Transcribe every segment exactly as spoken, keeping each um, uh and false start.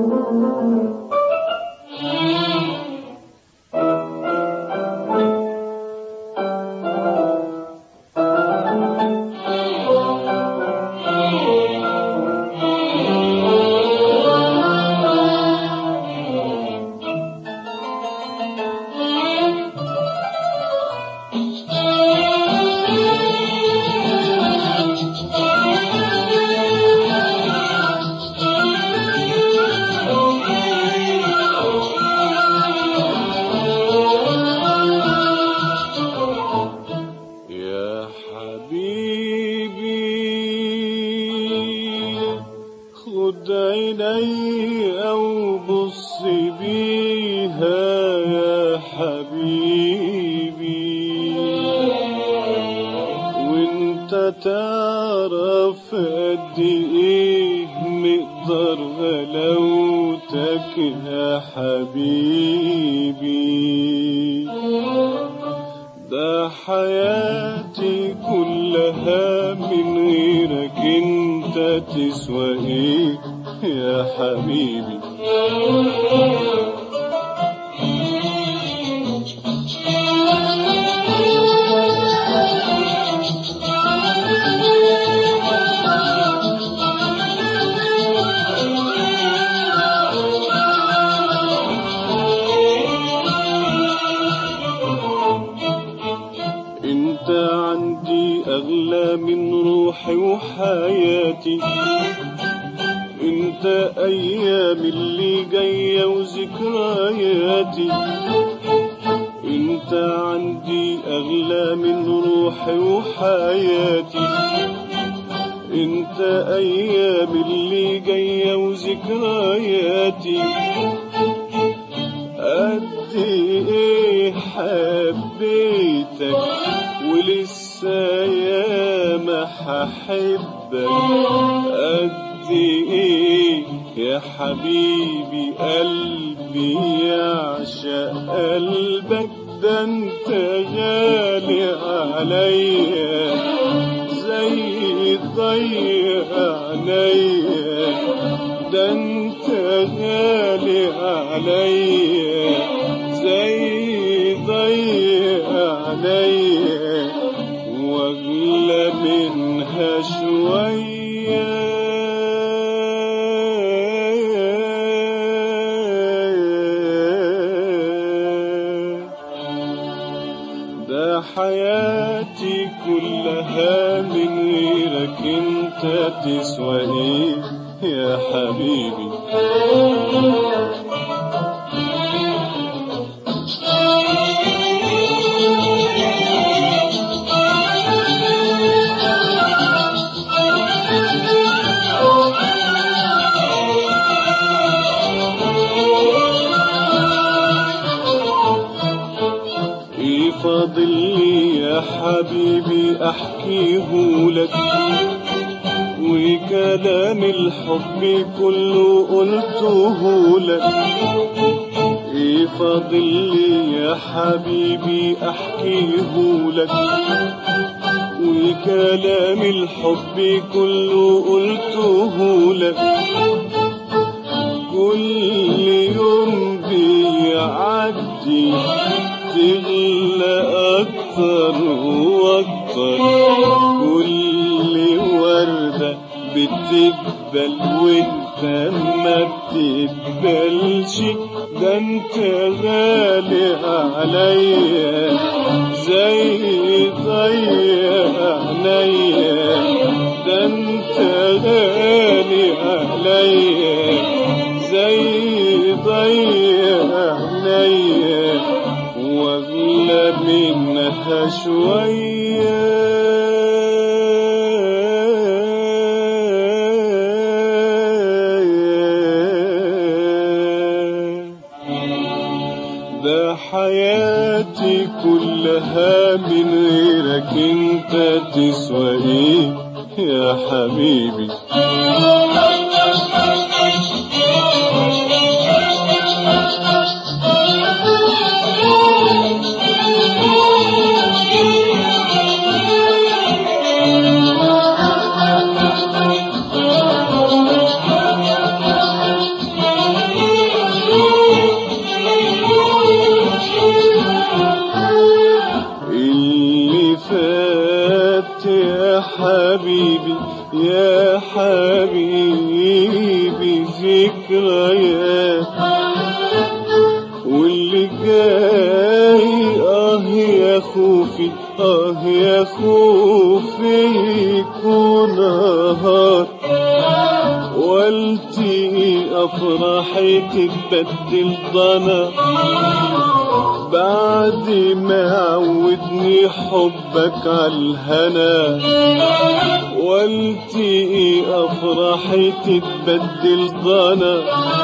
خد عيني أو بص بيها يا حبيبي، وانت تعرف قد ايه مقدار غلاوتك يا حبيبي. ده حياتي كلها من غيرك انت تسوى ايه يا حبيبي. انت عندي اغلى من روحي وحياتي، انت ايام اللي جاية وذكرياتي. انت عندي اغلى من روحي وحياتي، انت ايام اللي جاية وذكرياتي. قد ايه حبيتك ولسه ياما هحبك. قد ايه يا حبيبي قلبي يعشق قلبك. ده انت غالي عليا زي ضي عينيا. ده انت غالي عليا زي ضي عينيا، واغلى منها شوية. ده حياتي كلها من غيرك انت تسوى ايه يا حبيبي. ايه فاضل لي يا حبيبي احكيهولك، وكلام الحب كله قلتهولك. ايه فاضل لي يا حبيبي احكيهولك، وكلام الحب كله قلتهولك. كل يوم بيعدي تغلى اكتر واكتر. كل وردة بتقبل وانت ما بتقبلش. ده انت غالي عليا زي ضي عينيا. ده انت غالي عليا زي ضي عينيا، واغلى منها شوية. ده حياتي كلها من غيرك انت تسوى ايه يا حبيبي. يا حبيبي ذكريات، واللي جاي اه يا خوفي اه يا خوفي يكون نهار، والتي افراحي تتبدل ضنا بعد ما عودني حبك عالهنا، والتي افراحي تتبدل ضنا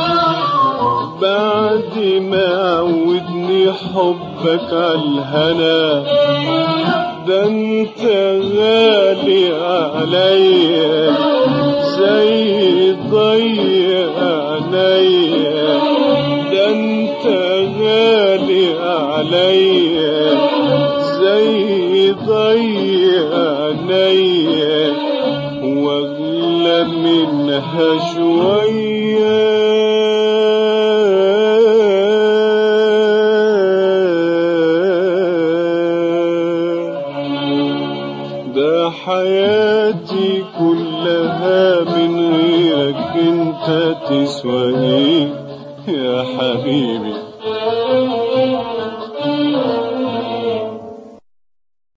بعد ما عودني حبك عالهنا. ده انت غالي عليا زي ضي عينيا، ده انت غالي عليا زي ضي عينيا، واغلى منها شوية ده حياتي كلها من غيرك انت تسوى ايه يا حبيبي.